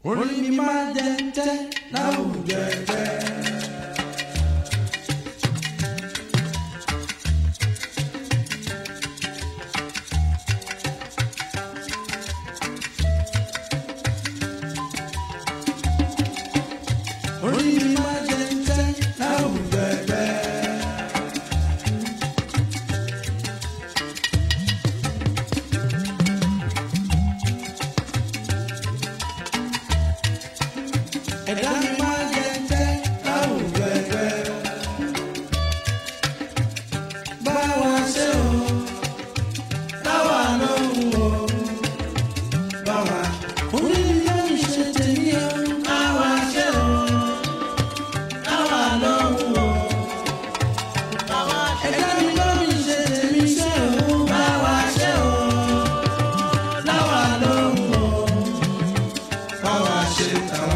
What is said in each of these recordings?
orí mi máa jẹ tẹ́ láwùjọ ẹgbẹ́. Orí mi máa jẹ tẹ́ láwùjọ ẹgbẹ́. Ẹ̀dá mi máa jẹ tẹ́ láwùjọ ẹgbẹ́. Bá wa ṣe o, láwa lóhùn o, bá wa. Orí mi yóò mi ṣe tèmi o, bá wa ṣe o, láwa lóhùn o, bá wa. Ẹ̀dá mi yóò mi ṣe tèmi ṣe o, bá wa ṣe o, láwa lóhùn o, bá wa ṣe tàwa.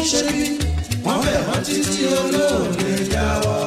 ṣe bí wọ́n bẹ̀ wọ́n títí olóòlè jáwọ́.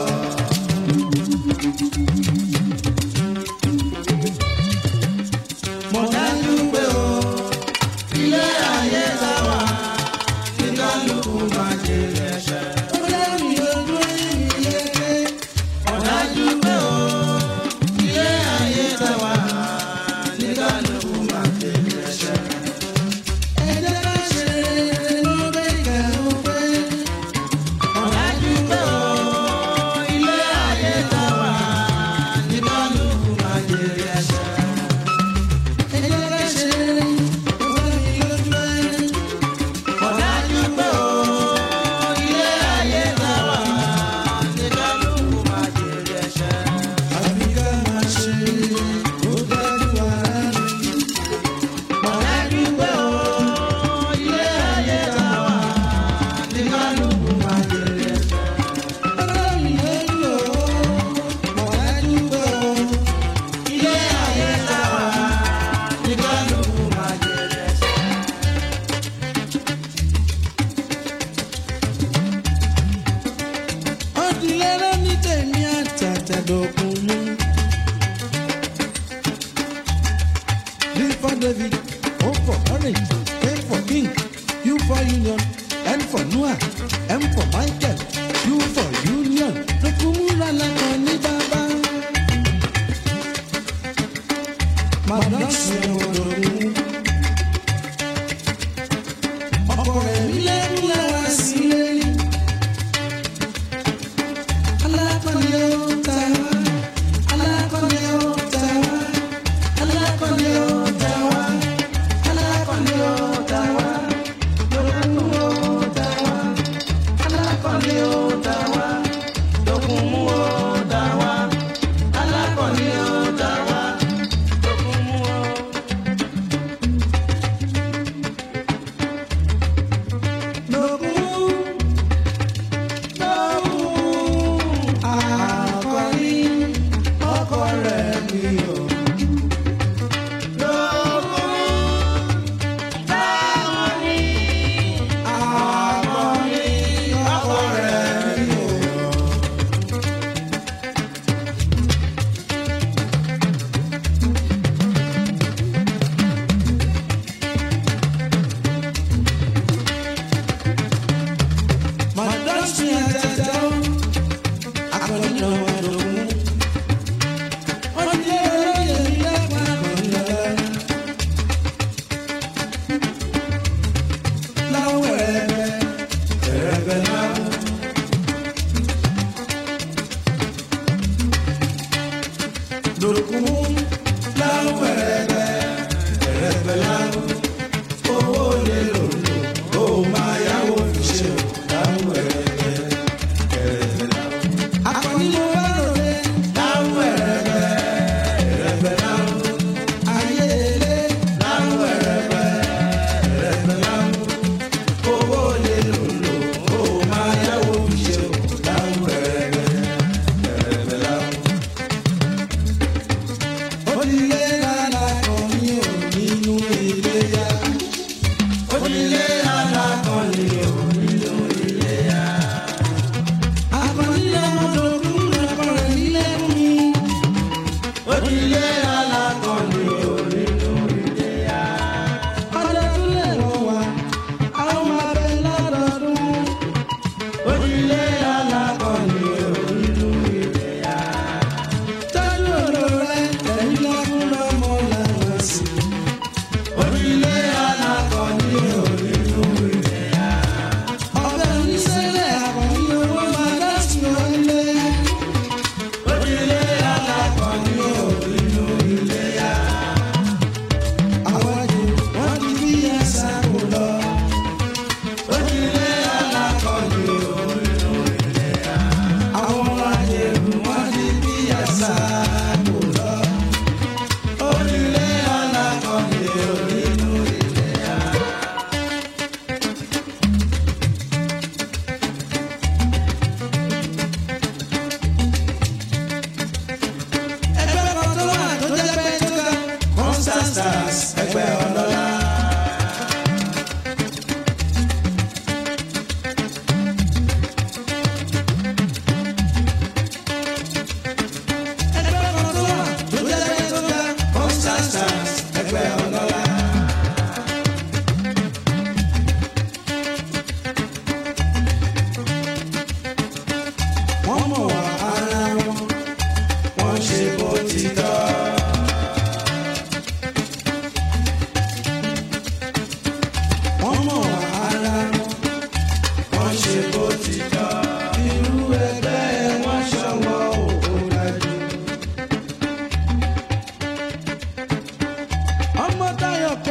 Mo dájú pé o ilé ayé ta wà ní kálukú máa jèrè ẹ̀ṣẹ̀. Ó dẹ́rù ojú ẹ̀mí yéké. Mo dájú pé o ilé ayé ta wà ní kálukú máa jèrè ẹ̀ṣẹ̀. Ẹ jẹ́ ká ṣe ló bẹ́ kẹ́hún pé. Mo dájú pé o ilé ayé ta wà ní kálukú máa jèrè ẹ̀ṣẹ̀. David, O for Orange, K for King, U for Union, N for Noah, M for Michael, U for Union. Lukumula la koni baba. Madrasi odoru. Okore mile mile wasile. Allah koni otawa, Allah koni otawa, Allah koni otawa.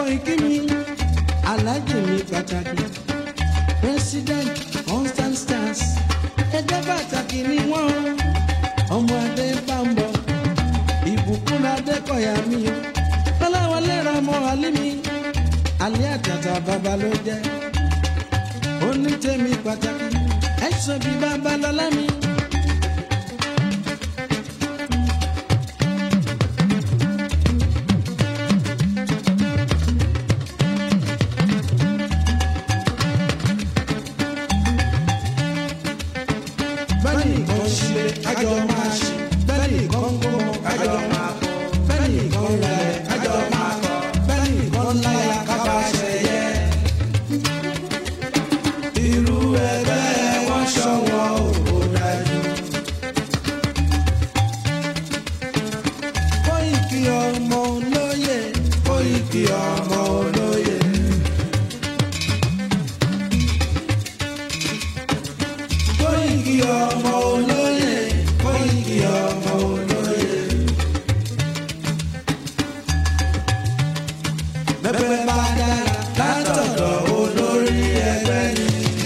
ìkíni alájẹ mi pàtàkì president constant stars ẹgbẹ́ pàtàkì ni wọ́n ọmọ adé bá ń bọ̀ ìbùkún adékọ̀yà mi ọláwọlé ra ọmọ alẹ́ mi alẹ́ àtàtà bàbá ló jẹ́ onítẹ̀mí pàtàkì ẹ̀sọ́ bíi bàbá lọ́lá mi. Àjọ máa ṣe bẹ́ẹ̀ni kan kó mọ àjọ máa kọ bẹ́ẹ̀ni kan rẹ̀ àjọ máa kọ bẹ́ẹ̀ni kan láyà kábà ṣẹyẹ. Irú ẹgbẹ́ wọn ṣọwọ́ òkò dájú. Kóìkì ọmọ olóyè Kóìkì ọmọ olóyè. Kóìkì ọmọ olóyè. Kóìkì ọmọ olóyè. Bẹ́pẹ́ bá dára látọ̀dọ̀ olórí ẹgbẹ́ ni.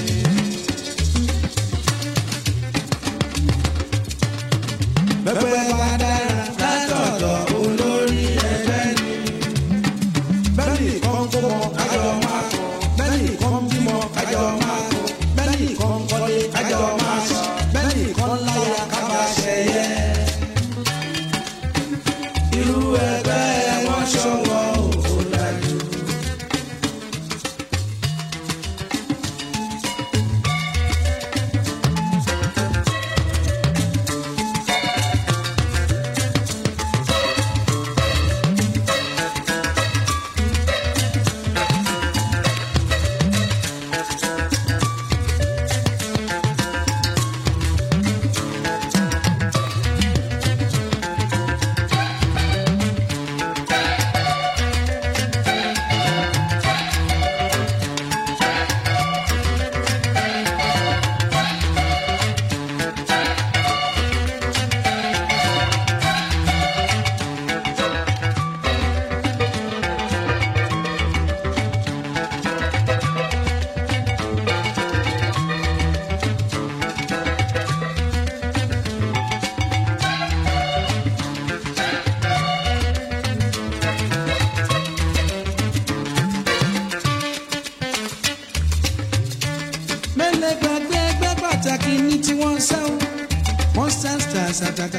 Bẹ́pẹ́ bá dára látọ̀dọ̀ olórí ẹgbẹ́ ni. Bẹ́ẹ̀ni kan kó mọ àjọ máa kọ. Bẹ́ẹ̀ni kan bímọ àjọ máa kọ. Bẹ́ẹ̀ni kan kọ́lé àjọ máa sọ. Bẹ́ẹ̀ni kan láyà kábà ṣẹyẹ. Irú ẹgbẹ́ wọn ṣọwọ́ òkò dájú. Pàtàkì ní tí wọ́n sáwọ́ wọ́n stars àtàtà.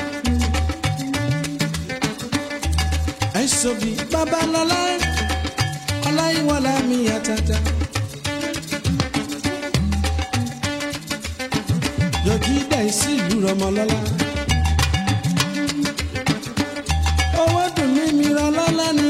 Ẹ̀sọ́ bíi Babalọ́lá Ọláyíwọlá mi àtàtà. Yọjí dẹ̀ sí ìlú Rọmọlọ́lá. Owó dùn mí mi Rọlọ́lá ni.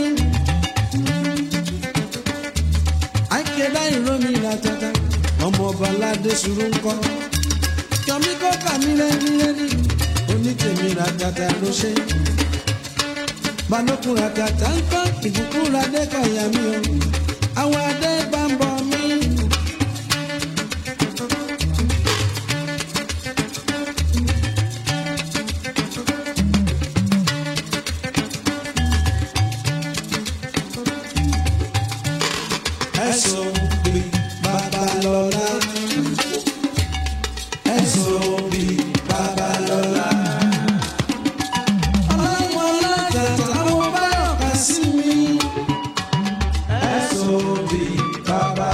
Àìkédá ìró mi àtàtà. Ọmọ ọba aládé sùúrù ńkọ́ yọmí kó kàmí lẹ́ni onítèmi ràtàtà ló ṣe balókun ràtàtà ńkọ́ ìbùkún radékọ̀yà mi o àwọn adé bá ń bọ̀ mí. Ẹ̀sọ́ bíi Babalọ́lá. Ẹ̀sọ́ bíi Babalọ́lá. Ọláyíwọlá tẹ̀tẹ̀ àwọn báyọ̀ kà sí mi. Ẹ̀sọ́ bíi Babalọ́lá.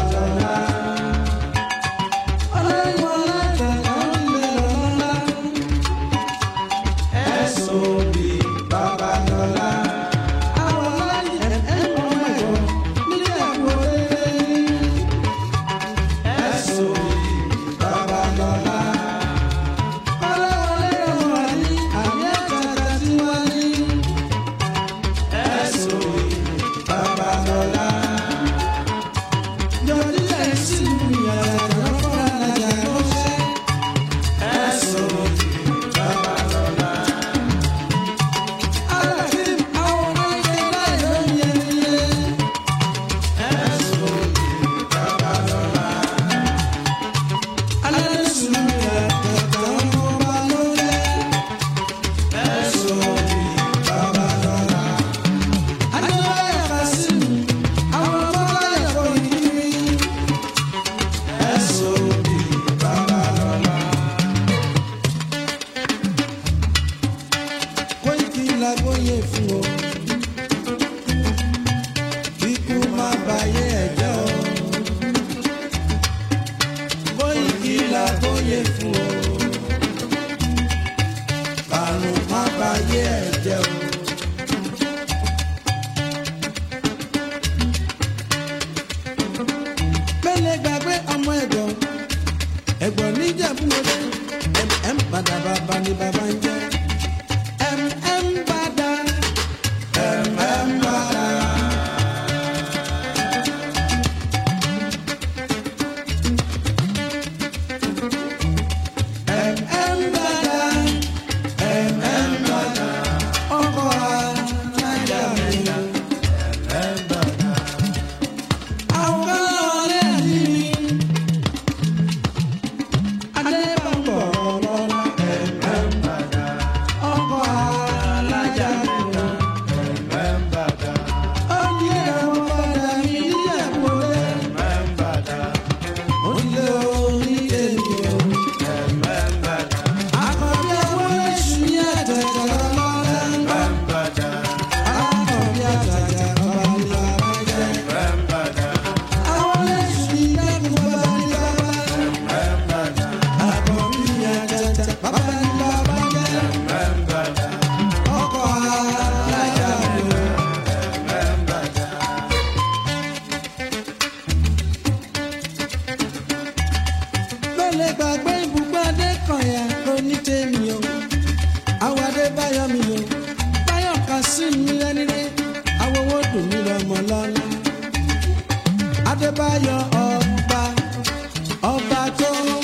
ọmọlọ́lá. Adébáyọ̀ ọba tó